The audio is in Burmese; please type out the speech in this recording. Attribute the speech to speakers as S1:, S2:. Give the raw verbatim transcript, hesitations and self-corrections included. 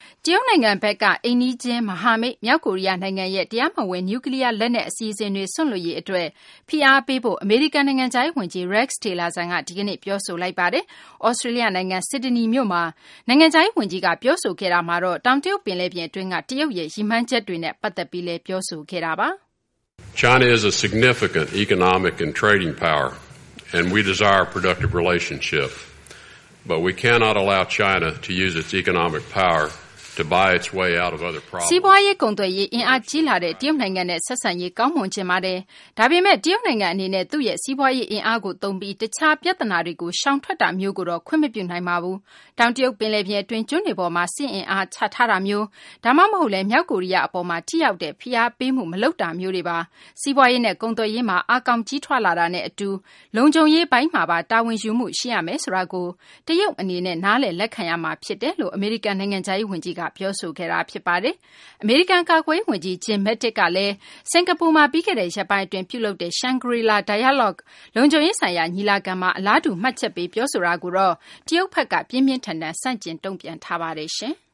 S1: တရုတ်နိုင်ငံဘက်ကအိမ်နီးချင်းမဟာမိတ်မြောက်ကိုရီးယားနိုင်ငံရဲ့တရားမဝင်နျူကလ িয়ার လက်နက်အစီအစဉ်တွေစွန့်လွှတ်ရေးအတွက်ဖိအားပေးဖို့အမေရိကန်နိုင်ငံခြားရေးဝန်ကြီး Rex Tillerson ကဒီကနေ့ပြောဆိုလိုက်ပါတယ်။ဩစတြေးလျနိုင်ငံဆစ်ဒနီမြို့မှာနိုင်ငံခြားရေးဝန်ကြီးကပြောဆိုခဲ့တာမှာတော့တောင်တရုတ်ပင်လယ်ပြင်အတွင်းကတရုတ်ရဲ့ရည်မှန်းချက်တွေနဲ့ပတ်သက်ပြီးလည်းပြောဆိုခဲ့တာပါ။
S2: China is a significant economic and trading power, and we desire a productive relationship. But we cannot allow China to use its economic power to buy its way out of other problems.
S1: စီးပွားရေးကုန်သွယ်ရေးအင်အားကြီးလာတဲ့တရုတ်နိုင်ငံနဲ့ဆက်ဆံရေးကောင်းမွန်ချင်ပါတယ်။ဒါပေမဲ့တရုတ်နိုင်ငံအနေနဲ့သူ့ရဲ့စီးပွားရေးအင်အားကိုသုံးပြီးတခြားပြဿနာတွေကိုရှောင်ထွက်တာမျိုးကိုတော့ခွင့်မပြုနိုင်ပါဘူး။တောင်တရုတ်ပင်လယ်ပြင်အတွင်းကျွန်းတွေပေါ်မှာစစ်အင်အားချထားတာမျိုးဒါမှမဟုတ်လည်းမြောက်ကိုရီးယားအပေါ်မှာထိရောက်တဲ့ဖိအားပေးမှုမလုပ်တာမျိုးတွေပါ။စီးပွားရေးနဲ့ကုန်သွယ်ရေးမှာအာကောင်ကြီးထွားလာတာနဲ့အတူလုံခြုံရေးပိုင်းမှာပါတာဝန်ယူမှုရှိရမယ်ဆိုတာကိုတရုတ်အနေနဲ့နားလည်လက်ခံရမှာဖြစ်တယ်လို့အမေရိကန်နိုင်ငံခြားရေးဝန်ကြီးကပြောဆိုခဲ့တာဖြစ်ပါတယ်။အမေရိကန်ကာကွယ်ရေးဝန်ကြီး Jim Mattis ကလည်းစင်ကာပူမှာပြီးခဲ့တဲ့ရက်ပိုင်းအတွင်းပြုလုပ်တဲ့ Shangri-La Dialogue လုံခြုံရေးဆိုင်ရာညီလာခံမှာအလားတူမှတ်ချက်ပေးပြောဆိုတာကိုတော့တရုတ်ဘက်ကပြင်းပြင်းထန်ထန်ဆန့်ကျင်တုံ့ပြန်ထားပါတယ်ရှင်။